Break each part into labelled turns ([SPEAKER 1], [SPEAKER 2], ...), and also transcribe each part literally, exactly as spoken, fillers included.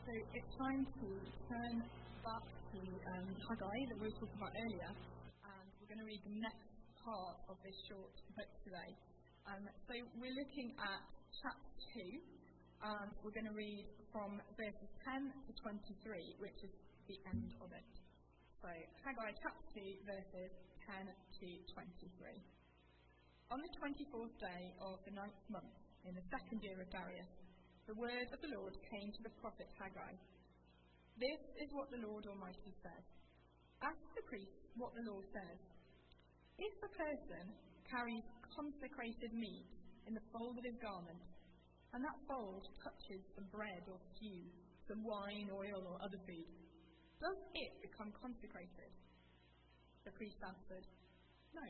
[SPEAKER 1] So it's time to turn back to um, Haggai that we were talking about earlier, and we're going to read the next part of this short book today. Um, so we're looking at chapter two, and we're going to read from verses ten to twenty-three, which is the end of it. So Haggai chapter two, verses ten to twenty-three. On the twenty-fourth day of the ninth month, in the second year of Darius, the word of the Lord came to the prophet Haggai. This is what the Lord Almighty says. Ask the priest what the Lord says. If a person carries consecrated meat in the fold of his garment, and that fold touches some bread or stew, some wine, oil, or other food, does it become consecrated? The priest answered, No.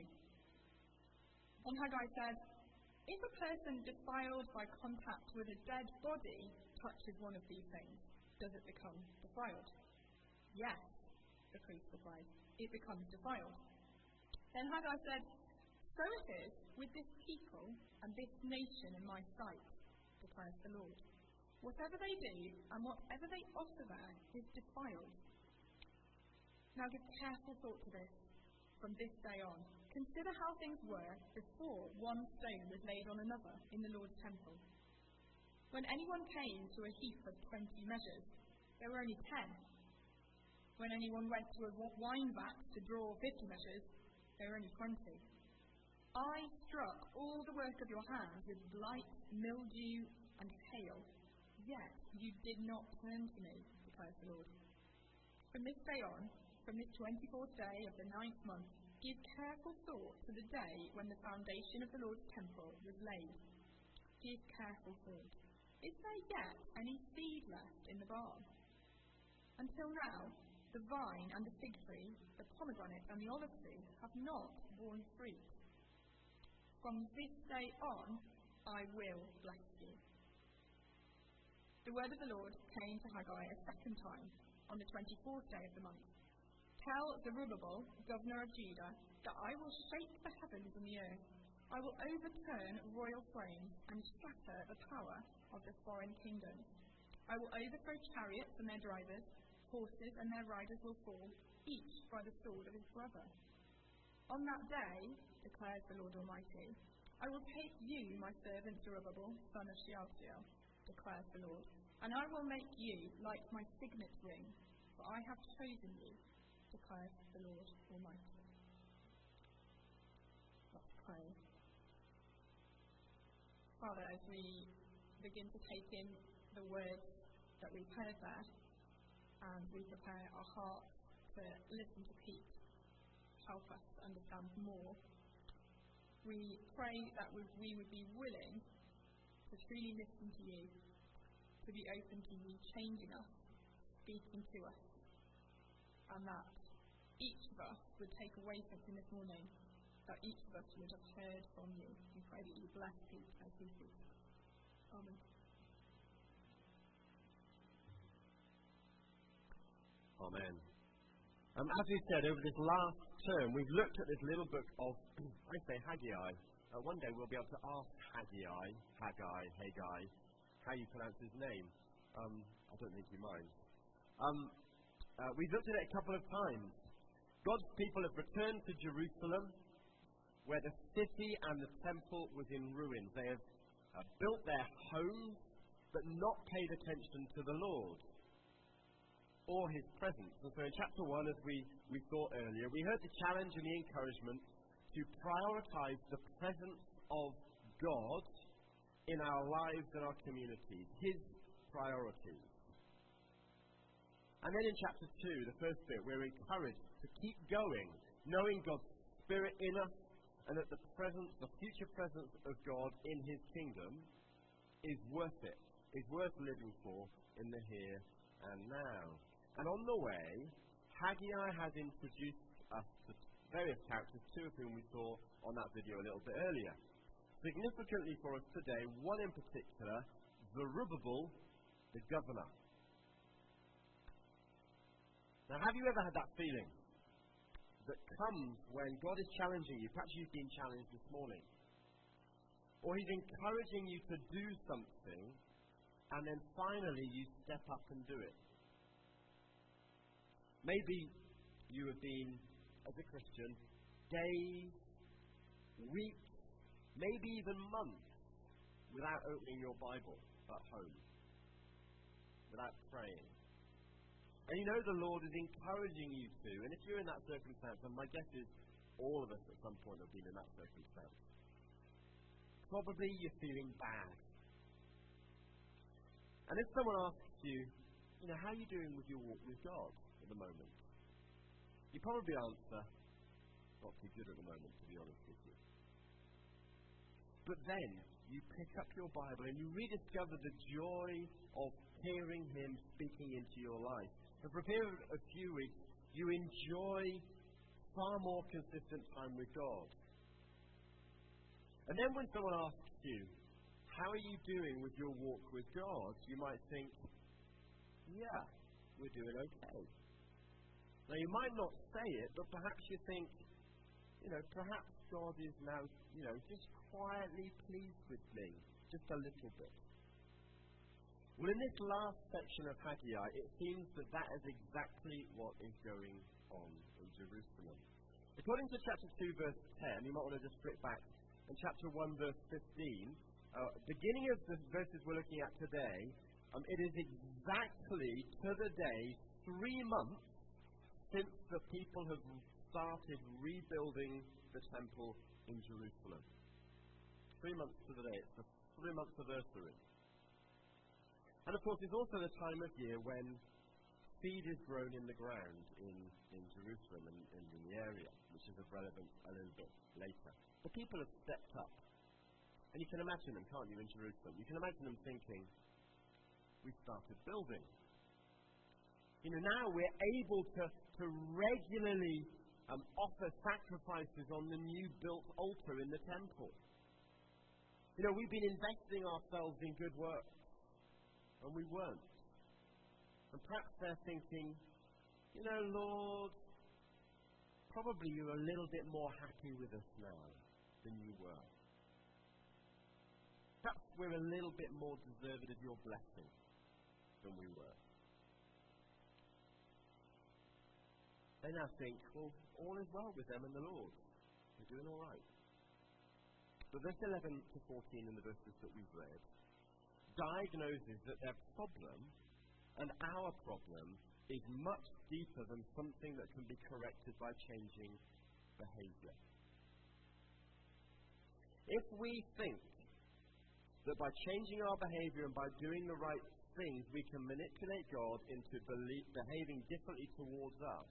[SPEAKER 1] And Haggai said, If a person defiled by contact with a dead body touches one of these things, does it become defiled? Yes, the priest replied, it becomes defiled. Then Haggai said, So it is with this people and this nation in my sight, declares the Lord. Whatever they do and whatever they offer there is defiled. Now give careful thought to this from this day on. Consider how things were before one stone was laid on another in the Lord's temple. When anyone came to a heap of twenty measures, there were only ten. When anyone went to a wine vat to draw fifty measures, there were only twenty. I struck all the work of your hands with blight, mildew, and hail, yet you did not turn to me, declares the Lord. From this day on, from this twenty-fourth day of the ninth month, give careful thought to the day when the foundation of the Lord's temple was laid. Give careful thought. Is there yet any seed left in the barn? Until now, the vine and the fig tree, the pomegranate and the olive tree have not borne fruit. From this day on, I will bless you. The word of the Lord came to Haggai a second time, on the twenty-fourth day of the month. Tell Zerubbabel, governor of Judah, that I will shake the heavens and the earth. I will overturn royal thrones and scatter the power of the foreign kingdoms. I will overthrow chariots and their drivers, horses and their riders will fall, each by the sword of his brother. On that day, declares the Lord Almighty, I will take you, my servant Zerubbabel, son of Shealtiel, declares the Lord, and I will make you like my signet ring, for I have chosen you, declares the Lord Almighty. Let's pray. Father, as we begin to take in the words that we've heard there, and we prepare our hearts to listen to Pete, help us to understand more, we pray that we would be willing to truly listen to you, to be open to you changing us, speaking to us, and that each of us would take away something this morning, that each of us would have heard from you. We pray that you bless Pete as he speaks. Amen.
[SPEAKER 2] Amen. Um, as we said, over this last term, we've looked at this little book of, I say Haggai. Uh, one day we'll be able to ask Haggai, Haggai, Haggai, how you pronounce his name. Um, I don't think you mind. Um, uh, we've looked at it a couple of times. God's people have returned to Jerusalem, where the city and the temple was in ruins. They have uh, built their homes, but not paid attention to the Lord or his presence. And so in chapter one, as we, we thought earlier, we heard the challenge and the encouragement to prioritize the presence of God in our lives and our communities, his priorities. And then in chapter two, the first bit, we're encouraged to keep going, knowing God's Spirit in us, and that the presence, the future presence of God in his kingdom is worth it, is worth living for in the here and now. And on the way, Haggai has introduced us to various characters, two of whom we saw on that video a little bit earlier. Significantly for us today, one in particular, Zerubbabel, the governor. Now, have you ever had that feeling that comes when God is challenging you? Perhaps you've been challenged this morning. Or he's encouraging you to do something, and then finally you step up and do it. Maybe you have been, as a Christian, days, weeks, maybe even months without opening your Bible at home, without praying. And you know the Lord is encouraging you to, and if you're in that circumstance, and my guess is all of us at some point have been in that circumstance, probably you're feeling bad. And if someone asks you, you know, how are you doing with your walk with God at the moment? You probably answer, not too good at the moment, to be honest with you. But then you pick up your Bible and you rediscover the joy of hearing Him speaking into your life. And for a period of a few weeks, you enjoy far more consistent time with God. And then when someone asks you, how are you doing with your walk with God? You might think, yeah, we're doing okay. Now, you might not say it, but perhaps you think, you know, perhaps God is now, you know, just quietly pleased with me, just a little bit. Well, in this last section of Haggai, it seems that that is exactly what is going on in Jerusalem. According to chapter two, verse ten, you might want to just flip back, in chapter one, verse fifteen, uh, beginning of the verses we're looking at today, um, it is exactly to the day three months since the people have started rebuilding the temple in Jerusalem. Three months to the day. It's the three month anniversary. And of course, it's also the time of year when seed is grown in the ground in, in Jerusalem and, and in the area, which is of relevance a little bit later. The people have stepped up. And you can imagine them, can't you, in Jerusalem? You can imagine them thinking, we've started building. You know, now we're able to, to regularly um, offer sacrifices on the new built altar in the temple. You know, we've been investing ourselves in good work, and we weren't. And perhaps they're thinking, you know, Lord, probably you're a little bit more happy with us now than you were. Perhaps we're a little bit more deserving of your blessing than we were. They now think, well, all is well with them and the Lord. They're doing all right. But verse eleven to fourteen in the verses that we've read diagnoses that their problem and our problem is much deeper than something that can be corrected by changing behavior. If we think that by changing our behavior and by doing the right things we can manipulate God into belie- behaving differently towards us,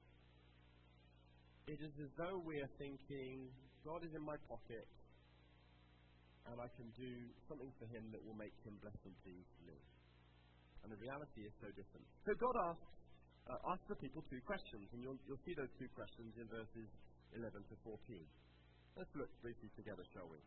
[SPEAKER 2] it is as though we are thinking, God is in my pocket and I can do something for Him that will make Him bless and please me. And the reality is so different. So God asks, uh, asks the people two questions, and you'll, you'll see those two questions in verses eleven to fourteen. Let's look briefly together, shall we?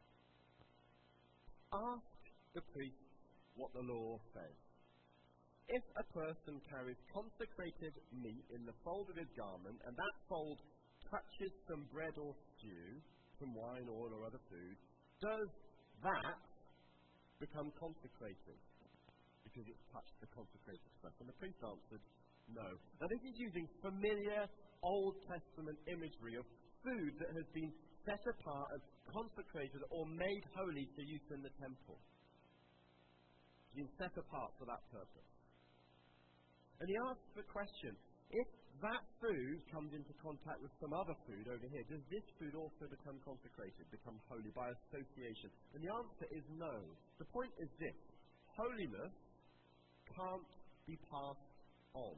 [SPEAKER 2] Ask the priest what the law says. If a person carries consecrated meat in the fold of his garment, and that fold touches some bread or stew, some wine, oil, or other food, does that become consecrated? Because it's touched the consecrated stuff. And the priest answered, no. Now this is using familiar Old Testament imagery of food that has been set apart as consecrated or made holy for use in the temple. It's been set apart for that purpose. And he asks the question, if that food comes into contact with some other food over here, does this food also become consecrated, become holy by association? And the answer is no. The point is this: holiness can't be passed on.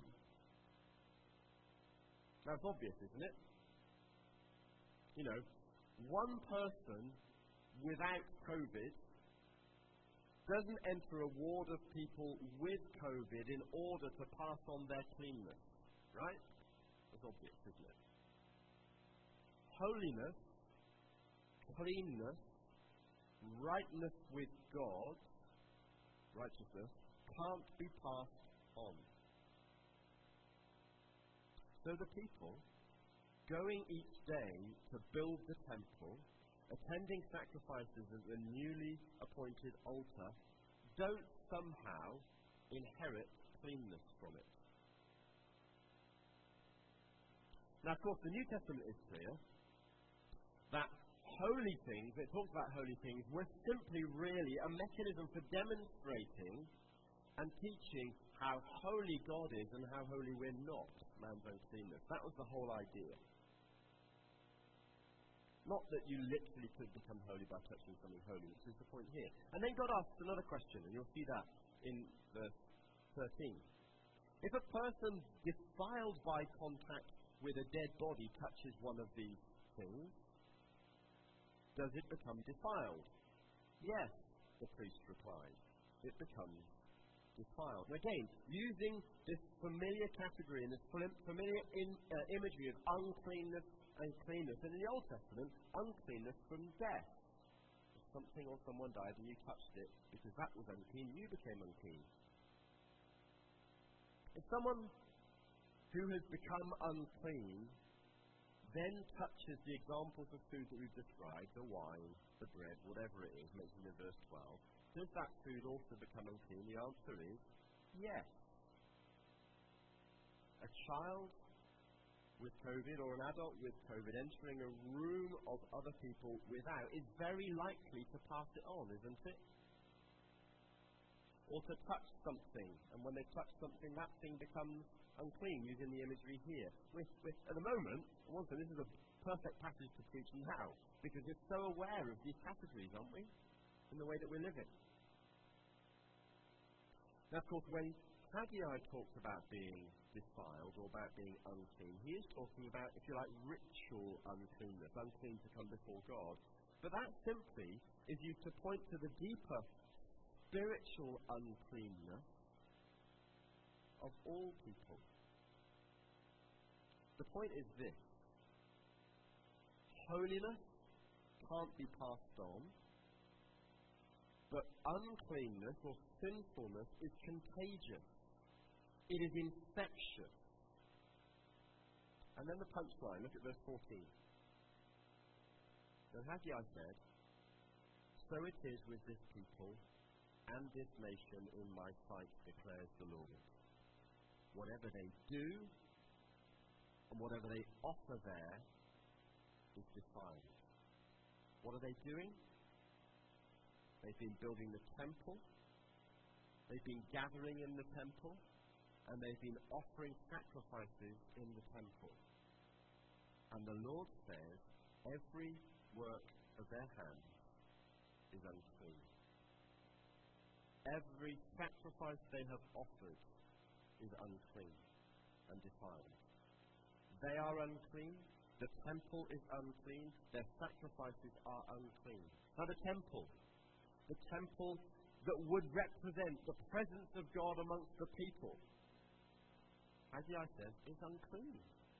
[SPEAKER 2] That's obvious, isn't it? You know, one person without COVID doesn't enter a ward of people with COVID in order to pass on their cleanness. Right? That's obvious, isn't it? Holiness, cleanness, rightness with God, righteousness, can't be passed on. So the people, going each day to build the temple, attending sacrifices at the newly appointed altar, don't somehow inherit cleanness from it. Now, of course, the New Testament is clear that holy things, it talks about holy things, were simply really a mechanism for demonstrating and teaching how holy God is and how holy we're not, man's own cleanness. That was the whole idea. Not that you literally could become holy by touching something holy, which is the point here. And then God asks another question, and you'll see that in verse thirteen. If a person defiled by contact with a dead body touches one of these things, does it become defiled? Yes, the priest replied. It becomes defiled. And again, using this familiar category and this familiar in, uh, imagery of uncleanness and cleanness. And in the Old Testament, uncleanness from death. If something or someone died and you touched it because that was unclean, you became unclean. If someone who has become unclean then touches the examples of food that we've described, the wine, the bread, whatever it is, mentioned in verse twelve, does that food also become unclean? The answer is yes. A child with COVID or an adult with COVID entering a room of other people without is very likely to pass it on, isn't it? Or to touch something, and when they touch something, that thing becomes unclean, using the imagery here. With, with, at the moment, I want to say this is a perfect passage to preach now, because we're so aware of these categories, aren't we, in the way that we're living. Now, of course, when Haggai talks about being defiled or about being unclean, he is talking about, if you like, ritual uncleanness, unclean to come before God. But that simply is used to point to the deeper spiritual uncleanness of all people. The point is this: holiness can't be passed on, but uncleanness or sinfulness is contagious. It is infectious. And then the punchline, look at verse fourteen. Then Haggai said, "So it is with this people and this nation in my sight, declares the Lord. Whatever they do and whatever they offer there is defiled." What are they doing? They've been building the temple, they've been gathering in the temple, and they've been offering sacrifices in the temple. And the Lord says, every work of their hands is unclean. Every sacrifice they have offered is unclean and defiled. They are unclean, the temple is unclean, their sacrifices are unclean. Now the temple, the temple that would represent the presence of God amongst the people, Haggai says, is unclean.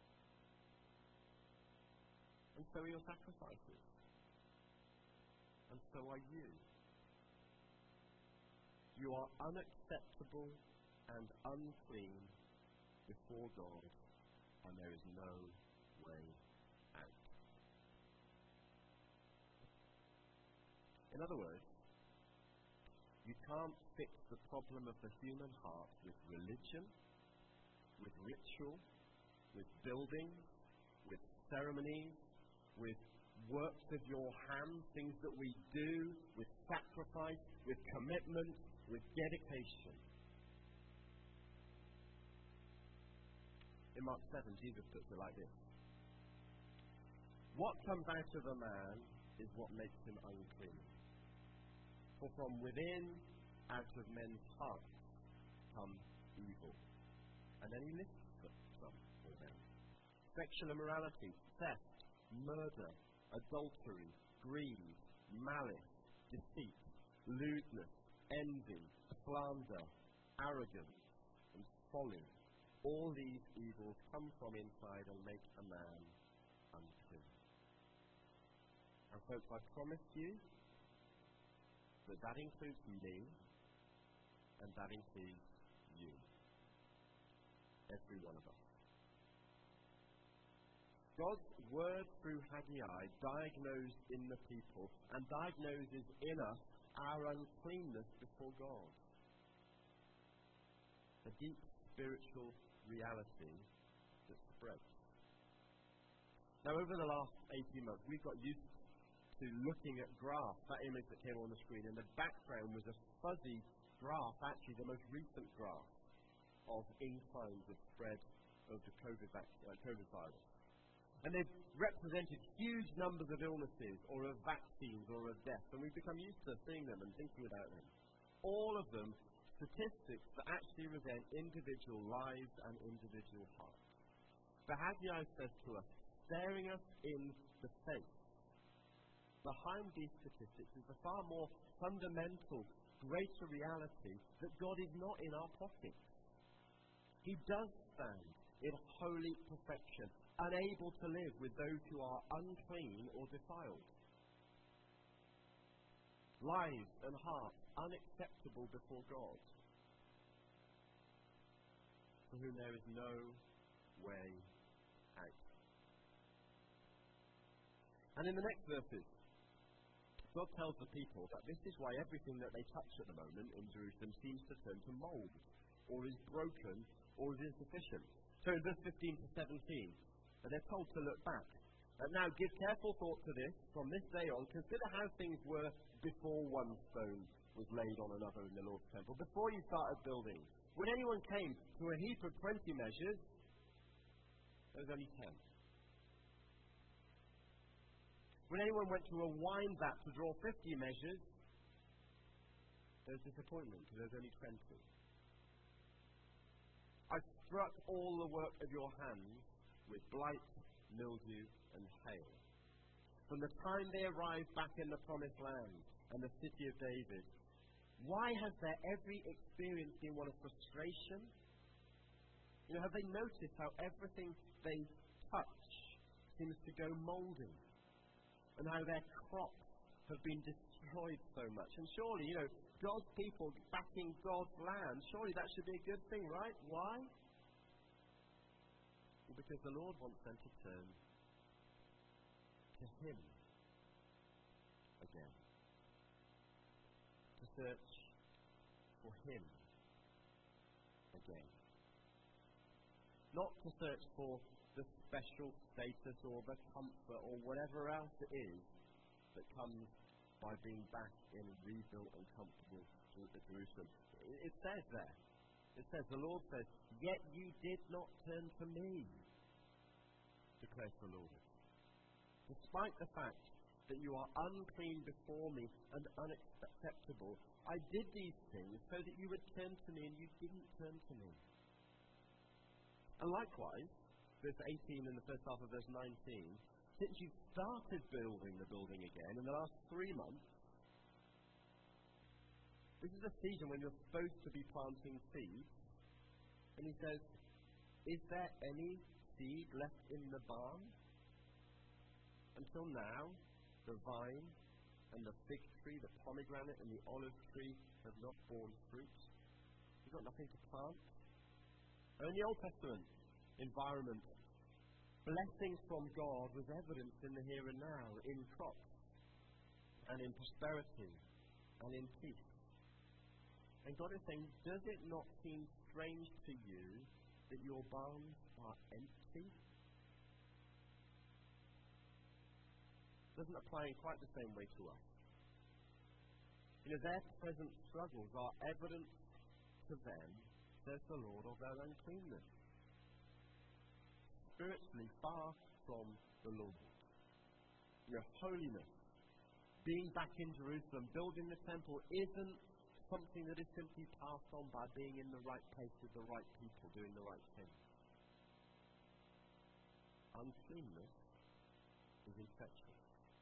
[SPEAKER 2] And so are your sacrifices. And so are you. You are unacceptable and unclean before God, and there is no way out. In other words, you can't fix the problem of the human heart with religion, with ritual, with building, with ceremonies, with works of your hands, things that we do, with sacrifice, with commitment, with dedication. In Mark seven, Jesus puts it like this: what comes out of a man is what makes him unclean. For from within, out of men's hearts, comes evil. And then he lists some for them: sexual immorality, theft, murder, adultery, greed, malice, deceit, lewdness, envy, slander, arrogance, and folly. All these evils come from inside and make a man unclean. And folks, I promise you that that includes me, and that includes you. Every one of us. God's word through Haggai diagnosed in the people and diagnoses in us our uncleanness before God. deep spiritual reality that spreads. Now, over the last eighteen months, we've got used to looking at graphs, that image that came on the screen, and the background was a fuzzy graph, actually the most recent graph of inclines of spread of the COVID, vac- uh, COVID virus. And they've represented huge numbers of illnesses, or of vaccines, or of deaths, and we've become used to seeing them and thinking about them. All of them statistics that actually represent individual lives and individual hearts. But Haggai says to us, staring us in the face, behind these statistics is a far more fundamental, greater reality that God is not in our pockets. He does stand in holy perfection, unable to live with those who are unclean or defiled. Lives and hearts unacceptable before God, for whom there is no way out. And in the next verses, God tells the people that this is why everything that they touch at the moment in Jerusalem seems to turn to mold, or is broken, or is insufficient. So in verse fifteen to seventeen, they're told to look back. And now give careful thought to this. From this day on, consider how things were before one stone was laid on another in the Lord's temple. Before you started building, when anyone came to a heap of twenty measures, there was only ten. When anyone went to a wine vat to draw fifty measures, there was disappointment because there was only twenty. I struck all the work of your hands with blight, mildew, and hail. From the time they arrived back in the promised land and the city of David, why has their every experience been one of frustration? You know, have they noticed how everything they touch seems to go mouldy? And how their crops have been destroyed so much? And surely, you know, God's people backing God's land, surely that should be a good thing, right? Why? Well, because the Lord wants them to turn to Him again. To search for Him again. Not to search for the special status or the comfort or whatever else it is that comes by being back in a rebuilt and comfortable Jerusalem. It says there, it says, the Lord says, yet you did not turn to me, declares the Lord. Despite the fact that you are unclean before me and unacceptable, I did these things so that you would turn to me, and you didn't turn to me. And likewise, verse eighteen and the first half of verse nineteen, since you started building the building again in the last three months, this is a season when you're supposed to be planting seeds, and he says, is there any seed left in the barn? Until now, the vine and the fig tree, the pomegranate and the olive tree have not borne fruit. You've got nothing to plant. And in the Old Testament environment, blessings from God was evidenced in the here and now, in crops, and in prosperity, and in peace. And God is saying, does it not seem strange to you that your barns are empty? Doesn't apply in quite the same way to us. You know, their present struggles are evidence to them, says the Lord, of their uncleanness. Spiritually far from the Lord. Your holiness, being back in Jerusalem, building the temple, isn't something that is simply passed on by being in the right place with the right people, doing the right thing. Uncleanness is infectious.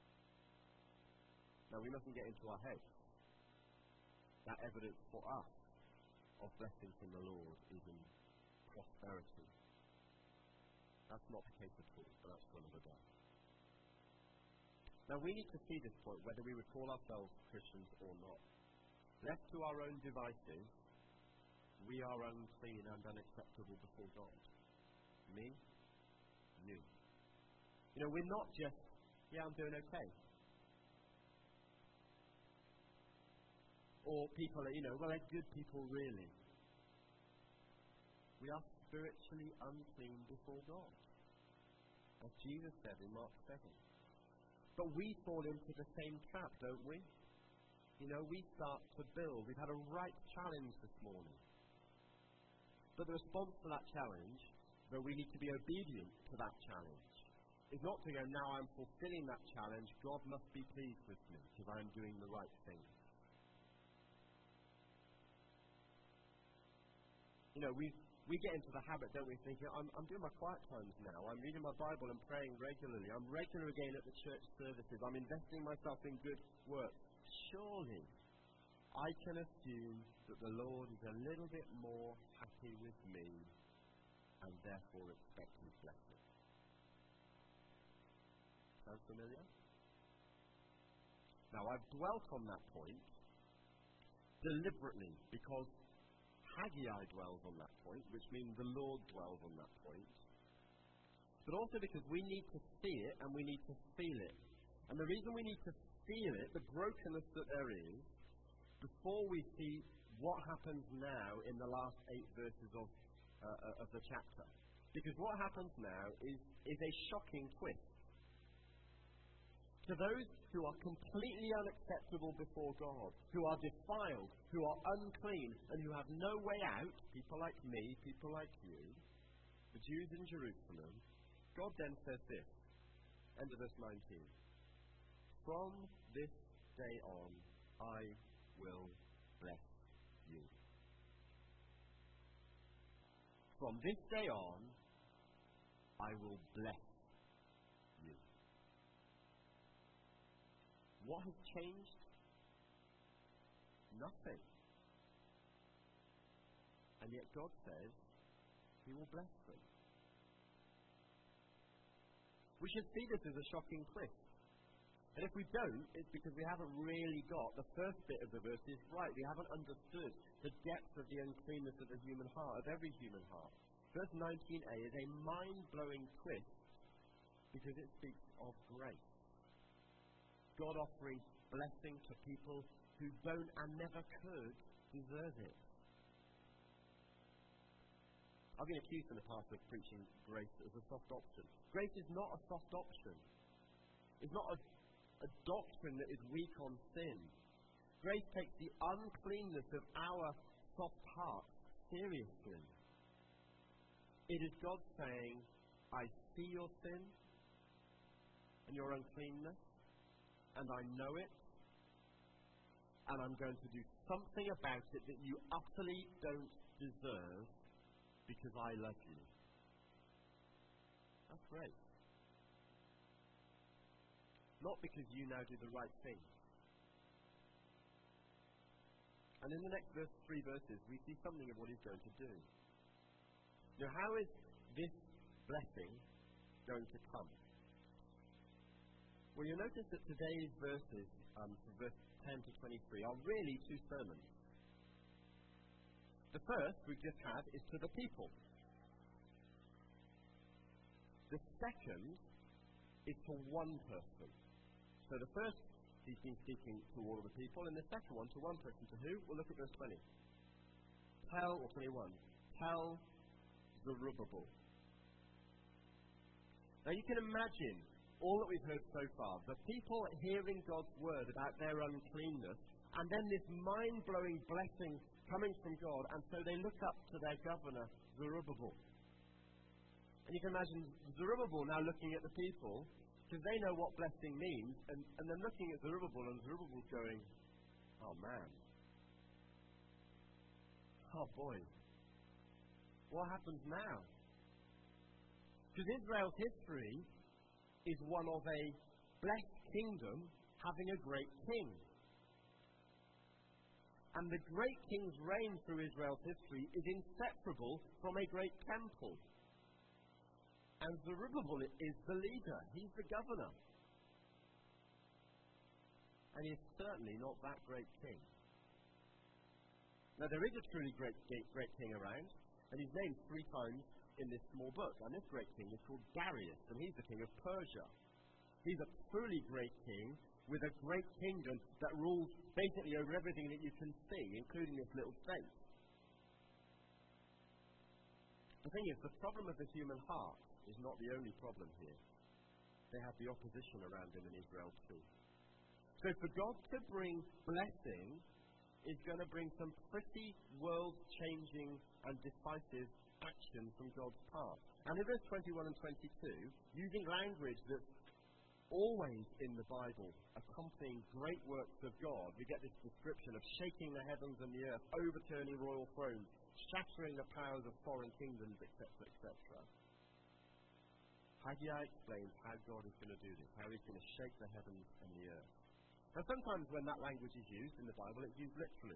[SPEAKER 2] Now, we mustn't get into our heads that evidence for us of blessing from the Lord is in prosperity. That's not the case at all, but that's for another day. Now, we need to see this point, whether we would call ourselves Christians or not. Left to our own devices, we are unclean and unacceptable before God. Me, you. You know, we're not just, yeah, I'm doing okay. Or people are, you know, well, they're good people, really. we are spiritually unclean before God, as Jesus said in Mark seven. But we fall into the same trap, don't we? You know, we start to build. We've had a right challenge this morning. But the response to that challenge, though we need to be obedient to that challenge, is not to go, now I'm fulfilling that challenge, God must be pleased with me because I'm doing the right thing. You know, we we get into the habit, don't we, thinking, I'm, I'm doing my quiet times now. I'm reading my Bible and praying regularly. I'm regular again at the church services. I'm investing myself in good work. Surely, I can assume that the Lord is a little bit more happy with me and therefore expect His blessing. Sound familiar? Now, I've dwelt on that point deliberately because Haggai dwells on that point, which means the Lord dwells on that point. But also because we need to see it and we need to feel it. And the reason we need to feel it, the brokenness that there is, before we see what happens now in the last eight verses of, uh, of the chapter. Because what happens now is, is a shocking twist. To those who are completely unacceptable before God, who are defiled, who are unclean, and who have no way out, people like me, people like you, the Jews in Jerusalem, God then says this, end of verse nineteen, from this day on, I will bless you. From this day on, I will bless you. What has changed? Nothing. And yet God says He will bless them. We should see this as a shocking twist. And if we don't, it's because we haven't really got the first bit of the verses right. We haven't understood the depth of the uncleanness of the human heart, of every human heart. Verse nineteen a is a mind-blowing twist because it speaks of grace. God offering blessing to people who don't and never could deserve it. I've been accused in the past of preaching grace as a soft option. Grace is not a soft option. It's not a, a doctrine that is weak on sin. Grace takes the uncleanness of our soft heart seriously. It is God saying, I see your sin and your uncleanness, and I know it, and I'm going to do something about it that you utterly don't deserve because I love you. That's great. Not because you now do the right thing. And in the next verse, three verses, we see something of what He's going to do. Now, how is this blessing going to come? Well, you'll notice that today's verses, um, from verse ten to twenty-three, are really two sermons. The first we've just had is to the people. The second is to one person. So the first, He's been speaking to all of the people, and the second one to one person. To who? We'll look at verse twenty. Tell, or twenty-one, tell Zerubbabel. Now you can imagine all that we've heard so far, the people hearing God's word about their uncleanness, and then this mind-blowing blessing coming from God, and so they look up to their governor, Zerubbabel. And you can imagine Zerubbabel now looking at the people, because they know what blessing means, and, and then looking at Zerubbabel, and Zerubbabel's going, oh man, oh boy, what happens now? Because Israel's history is one of a blessed kingdom having a great king. And the great king's reign through Israel's history is inseparable from a great temple. And Zerubbabel is the leader. He's the governor. And he's certainly not that great king. Now, there is a truly great, great king around, and he's named three times in this small book. And this great king is called Darius, and he's the king of Persia. He's a truly great king with a great kingdom that rules basically over everything that you can see, including this little state. The thing is, the problem of the human heart is not the only problem here. They have the opposition around him in Israel too. So for God to bring blessing is going to bring some pretty world-changing and decisive action from God's part. And in verse twenty-one and twenty-two, using language that's always in the Bible, accompanying great works of God, we get this description of shaking the heavens and the earth, overturning royal thrones, shattering the powers of foreign kingdoms, et cetera, et cetera. Haggai explains how God is going to do this, how he's going to shake the heavens and the earth. Now, sometimes when that language is used in the Bible, it's used literally.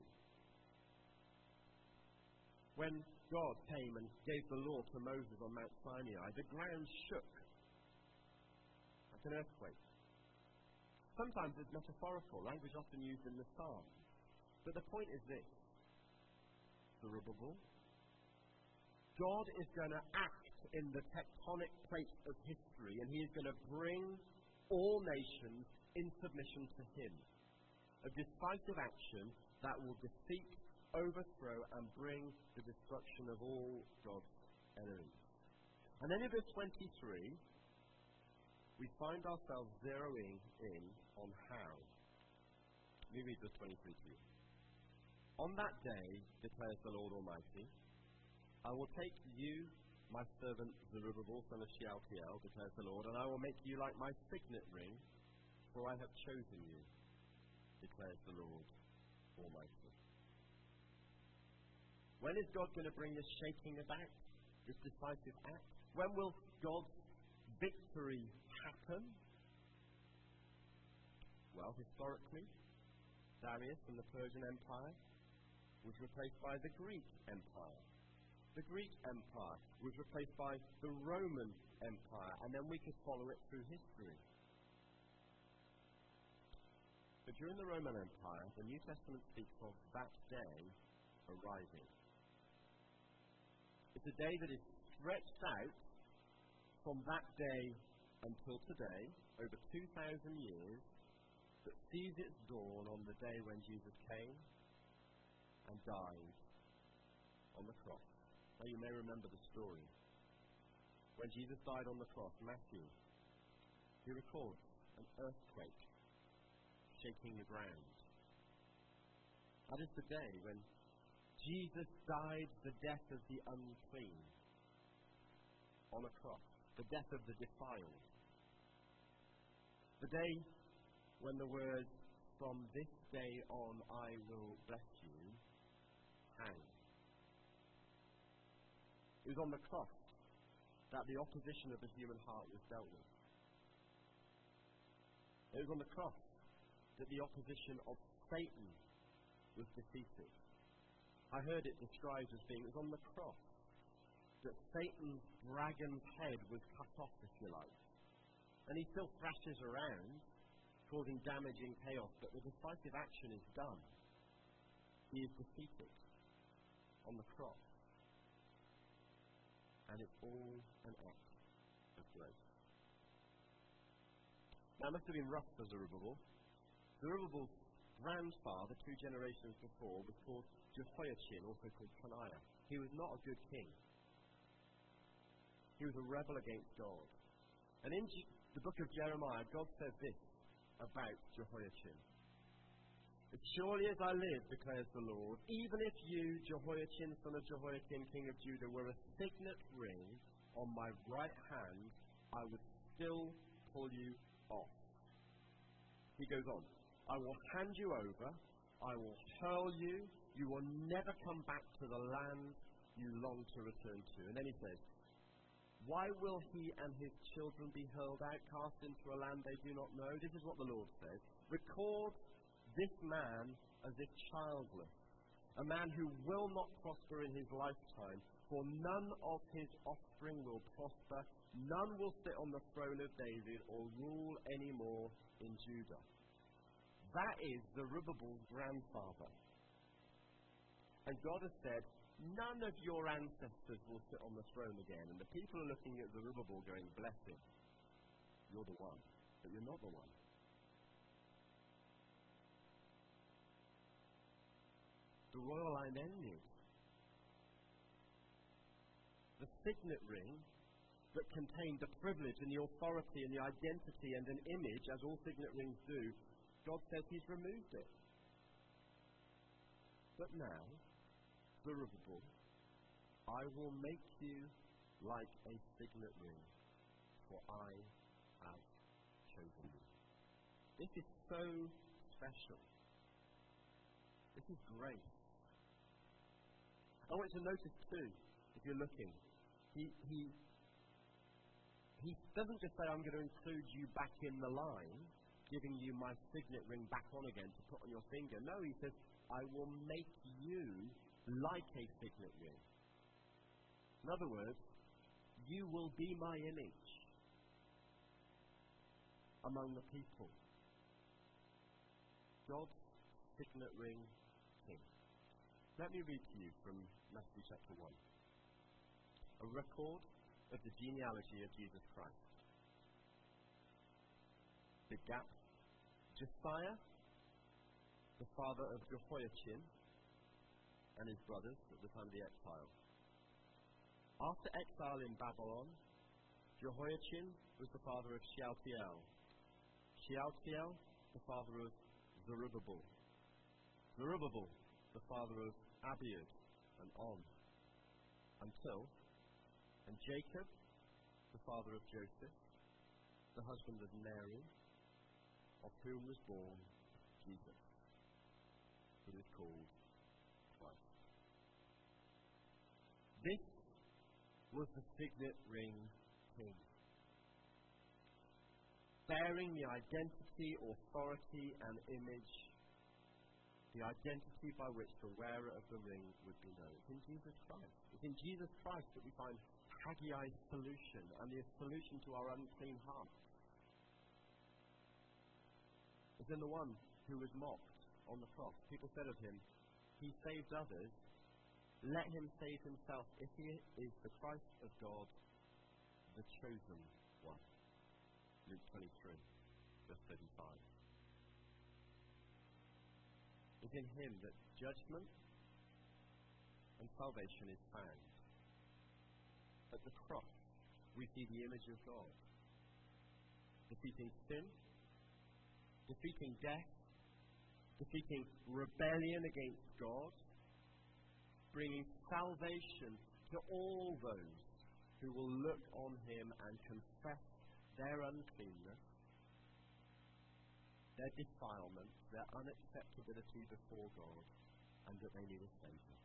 [SPEAKER 2] When God came and gave the law to Moses on Mount Sinai, the ground shook. That's an earthquake. Sometimes it's metaphorical, language often used in the Psalms. But the point is this: Zerubbabel, God is going to act in the tectonic plates of history, and he is going to bring all nations in submission to him. A decisive action that will defeat, overthrow, and bring the destruction of all God's enemies. And then in verse twenty-three, we find ourselves zeroing in on how. Let me read verse twenty-three to you. On that day, declares the Lord Almighty, I will take you, my servant Zerubbabel, son of Shealtiel, declares the Lord, and I will make you like my signet ring, for I have chosen you, declares the Lord Almighty. When is God going to bring this shaking about, this decisive act? When will God's victory happen? Well, historically, Darius and the Persian Empire was replaced by the Greek Empire. The Greek Empire was replaced by the Roman Empire, and then we could follow it through history. But during the Roman Empire, the New Testament speaks of that day arriving. It's a day that is stretched out from that day until today, over two thousand years, that sees its dawn on the day when Jesus came and died on the cross. Now you may remember the story. When Jesus died on the cross, Matthew, he records an earthquake shaking the ground. That is the day when Jesus died the death of the unclean on a cross, the death of the defiled. The day when the words, from this day on I will bless you, hang. It was on the cross that the opposition of the human heart was dealt with. It was on the cross that the opposition of Satan was defeated. I heard it described as being, it was on the cross that Satan's dragon's head was cut off, if you like. And he still thrashes around, causing damage and chaos, but the decisive action is done. He is defeated on the cross. And it's all an act of grace. Now, it must have been rough for Zerubbabel. Zerubbabel's grandfather, two generations before, was called Jehoiachin, also called Coniah. He was not a good king. He was a rebel against God. And in G- the book of Jeremiah, God says this about Jehoiachin. As surely as I live, declares the Lord, even if you, Jehoiachin, son of Jehoiakim, king of Judah, were a signet ring on my right hand, I would still pull you off. He goes on, I will hand you over, I will hurl you, you will never come back to the land you long to return to. And then he says, why will he and his children be hurled out, cast into a land they do not know? This is what the Lord says. Record this man as if childless, a man who will not prosper in his lifetime, for none of his offspring will prosper, none will sit on the throne of David or rule anymore in Judah. That is Zerubbabel's grandfather. And God has said, none of your ancestors will sit on the throne again. And the people are looking at Zerubbabel going, bless him. You're the one. But you're not the one. The royal line ended. the signet ring that contained the privilege and the authority and the identity and an image, as all signet rings do, God says he's removed it. But now, Zerubbabel, I will make you like a signet ring, for I have chosen you. This is so special. This is grace. I want you to notice too, if you're looking, he, he, he doesn't just say, I'm going to include you back in the line, giving you my signet ring back on again to put on your finger. No, he says, I will make you like a signet ring. In other words, you will be my image among the people. God's signet ring king. Let me read to you from Matthew chapter one. A record of the genealogy of Jesus Christ. Big gap. Josiah, the father of Jehoiachin and his brothers at the time of the exile. After exile in Babylon, Jehoiachin was the father of Shealtiel. Shealtiel, the father of Zerubbabel. Zerubbabel, the father of Abiud and On. Until, and Jacob, the father of Joseph, the husband of Mary, of whom was born Jesus, who is called Christ. This was the signet ring king, bearing the identity, authority, and image, the identity by which the wearer of the ring would be known. It's in Jesus Christ. It's in Jesus Christ that we find Haggai's solution and the solution to our unclean hearts. It's in the one who was mocked on the cross. People said of him, he saved others, let him save himself if he is the Christ of God, the chosen one. Luke twenty-three, verse thirty-five. It's in him that judgment and salvation is found. At the cross, we see the image of God, defeating sin, defeating death, defeating rebellion against God, bringing salvation to all those who will look on him and confess their uncleanness, their defilement, their unacceptability before God, and that they need a Saviour.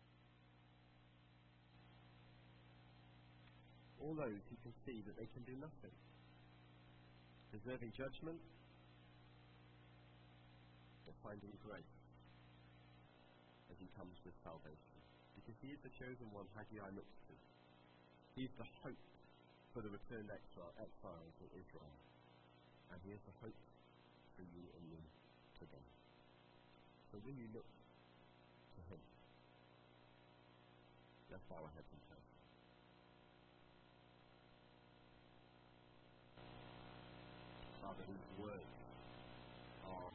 [SPEAKER 2] All those who can see that they can do nothing, deserving judgment, but finding grace as he comes with salvation. Because he is the chosen one Haggai looks to. He is the hope for the returned exile, exiles of Israel. And he is the hope for you and me today. So will you look to him? Let's bow our heads and pray. Father, whose words are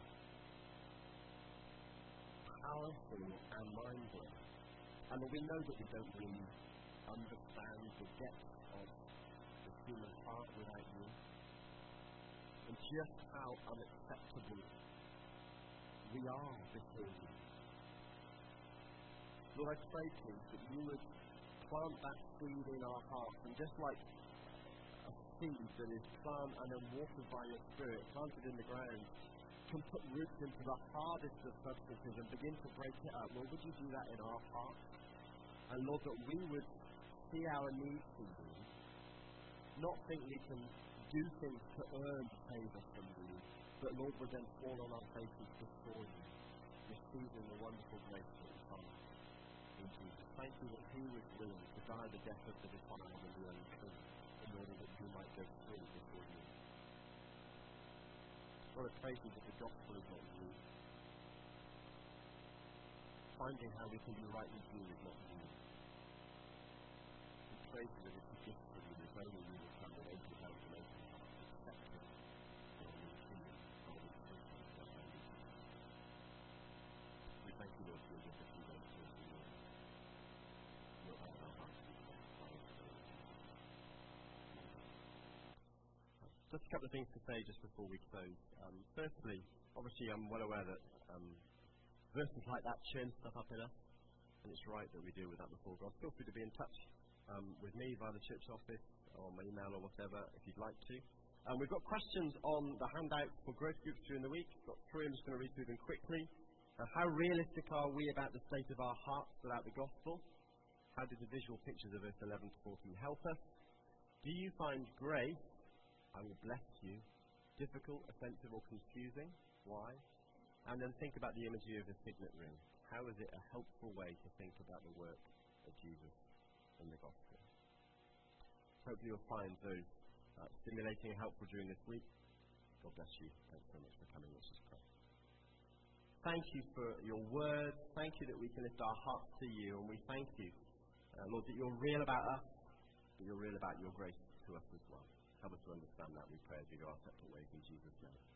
[SPEAKER 2] powerful and mind-blowing. And we know that we don't really understand the depth of the human heart without you, and just how unacceptable we are before you. Lord, I pray, please, that you would plant that seed in our hearts, and just like a seed that is planted and then watered by your Spirit, planted in the ground, can put roots into the hardest of substances and begin to break it up. Lord, would you do that in our hearts? And Lord, that we would see our need for you, not think we can do things to earn favour from you, but Lord, would then fall on our faces before you, receiving the wonderful grace that comes in Jesus. Thank you that he was willing to die the death of the defiled and the unclean, in order that you might go free before you. Lord, I praise you that the gospel is not you. Finding how we can be right with you is not you. We praise you that it's a gift from you, it's only you that can enable how to make it accepted in your kingdom, and in the kingdom of our Lord. We thank you, Lord, for your gift of freedom, for your love. Your heart, our hearts, we thank you. Just a couple of things to say just before we close. Um, firstly, obviously I'm well aware that um, verses like that churn stuff up in us, and it's right that we deal with that before God. Feel free to be in touch um, with me via the church office or my email or whatever if you'd like to. Um, we've got questions on the handout for growth groups during the week. We've got three, I'm just going to read through them quickly. Uh, how realistic are we about the state of our hearts without the gospel? How did the visual pictures of verse eleven to fourteen help us? Do you find grace, I will bless you, difficult, offensive or confusing? Why? And then think about the imagery of the signet ring. How is it a helpful way to think about the work of Jesus in the gospel? Hopefully you'll find those uh, stimulating and helpful during this week. God bless you. Thanks so much for coming. Let's just pray. Thank you for your word. Thank you that we can lift our hearts to you, and we thank you, uh, Lord, that you're real about us, that you're real about your grace to us as well. Help us to understand that, we pray, as we go our separate ways in Jesus' name.